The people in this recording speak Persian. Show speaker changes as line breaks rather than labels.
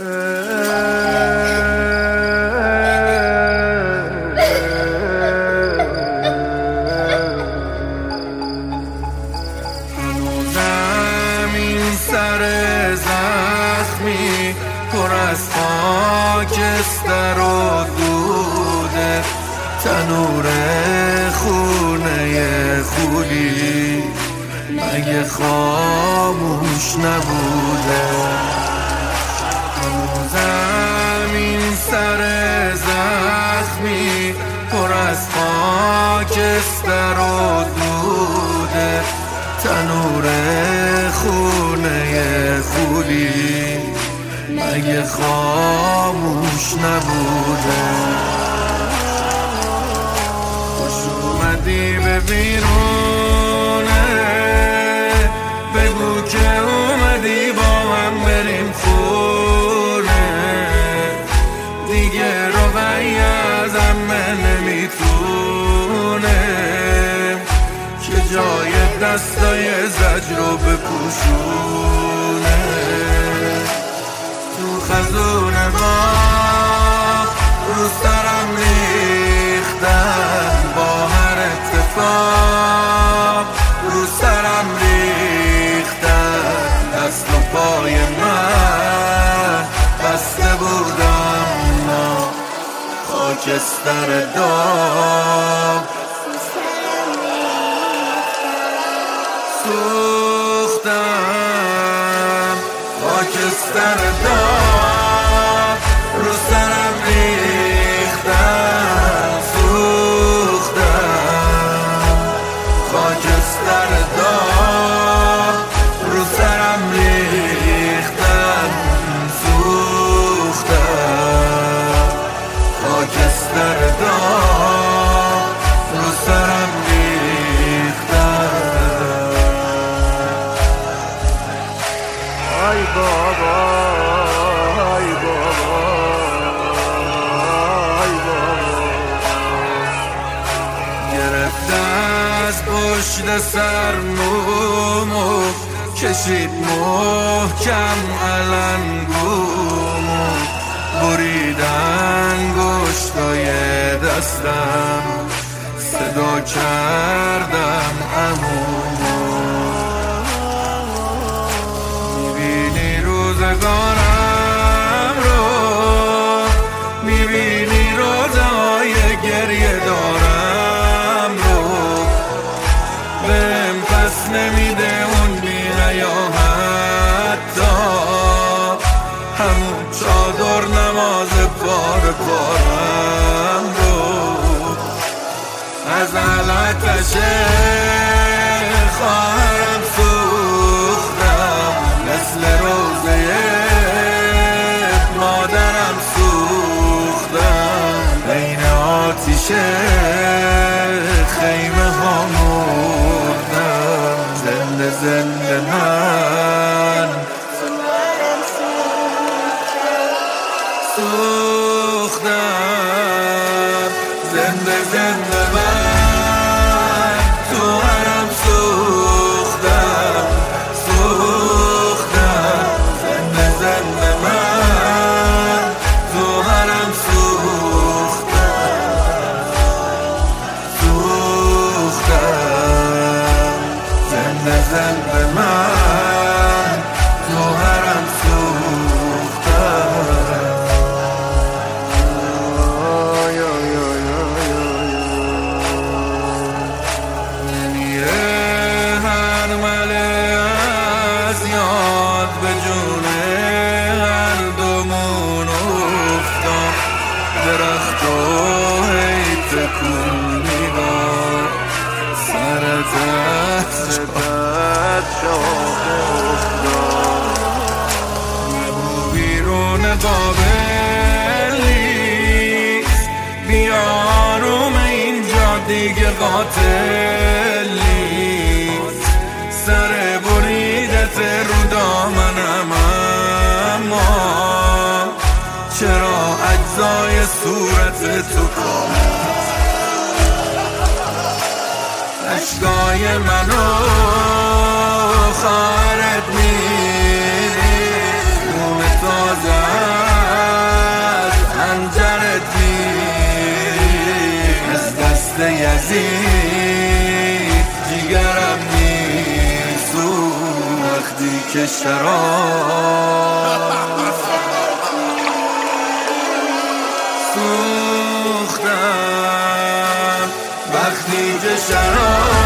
هنوزم این سر زخمی پر از خاکستر و دوده، تنور خونه خولی مگه خاموش نبوده؟ هنوزم این سر زخمی پر از خاکستر و دوده، تنور خونه خولی مگه خاموش نبوده؟ خوش اومدی به بیرونه، بگو که اومدی با هم بریم خونه، دیگه رقیه زمه نمیتونه که جای دستای زجر رو بپوشونه. تو خزون باغ رو سرم ریختن، با هر اتفاق رو سرم ریختن، دست و پای من بسته بودم خاکستر داغ، سوختم خاکستر داغ، رو سرم ریختن، سوختم خاکستر داغ، رو سرم ریختن، سوختم خاکستر داغ، رو سرم ای بابا ای بابا ای بابا، گرفته از پشت سر مومو، کشید محکم علنگومو، بریدن گشتای دستم، صدا کردم عمومو. روزگارم رو میبینی، روزهای گریه دارم رو، بهم پس نمیده اون بی حیا حتی همون چادر نماز پار پارم رو، از علتش خواهرم سوختم، مثل روزه مادرم سوختم، بین آتیش خیمه ها مردم، زنده زنده من سوختم، زنده زنده من تو هرم سوختم، سوختم زنده زنده من تو هرم سوختم، سوختم زنده زنده من تو هرم سوختم. به جون هر دومون افتاد، درخت و هی تکون میداد، سر دست شاخه افتاد، نبو بیرون قابل نیست، بیا آروم اینجا دیگه قاتل نیست، سر بریدت رو دامنم، اما چرا اجزای صورت تو کامل، اشکای منو خواهرت میری، خون تازه که شراب سوختم وقتی که شراب